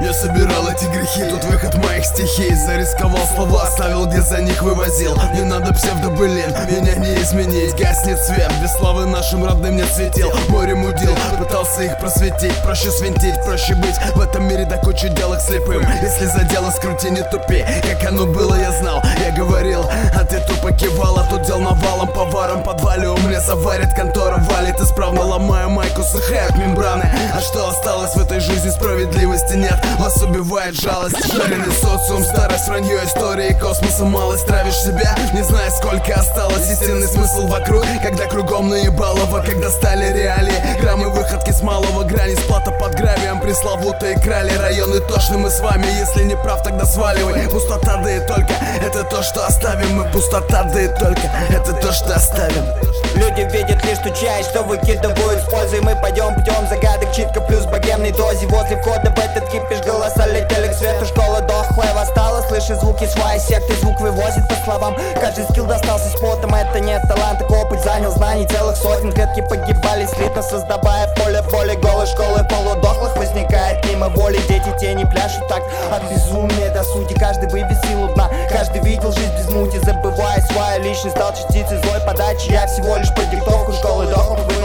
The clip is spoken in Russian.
Я собирал эти грехи, тут выход моих стихий. Зарисковал слова, оставил, где за них вывозил. Не надо псевдобылин, меня не изменить. Гаснет свет, без славы нашим родным не светил. Море мудил, пытался их просветить. Проще свинтить, проще быть в этом мире до кучи делок слепым. Если за дело скрути, не тупи. Как оно было, я знал, я говорил, а ты тупо кивал. А тут дел навалом, поваром подвале у меня заварит, контора валит. Исправно ломая майку, сыхает мембраны. А что осталось в этой жизни, справедливости нет. Вас убивает жалость, жареный социум, старость, вранье, истории космоса. Малость травишь себя, не зная, сколько осталось. Истинный смысл вокруг, когда кругом наебалово. Когда стали реалии, граммы выходки с малого. Грани сплата под гравием, пресловутые крали. Районы тошны, мы с вами, если не прав, тогда сваливай. Пустота, да и только, это то, что оставим мы. Пустота, да и только, это то, что оставим. Люди видят лишь ту часть, что выкидывают с пользой. Мы пойдем путем загадок, читка плюс богемной дозе. Возле входа в этот кипиш голоса летели к свету. Школа дохлая восстала, слышит звуки своей секты. Звук вывозит по словам, каждый скилл достался с потом. Это не талант, так опыт занял знаний целых сотен. Клетки погибали слитно, создавая поле боли. Голой школы полудохлых возникает мимо воли. Дети тени пляшут так от безумия до сути. Каждый выбесил у дна, каждый видел жизнь без мути. Забывая свою личность, стал частицей злой подачи. Я всего лишь под диктовку школы дохлых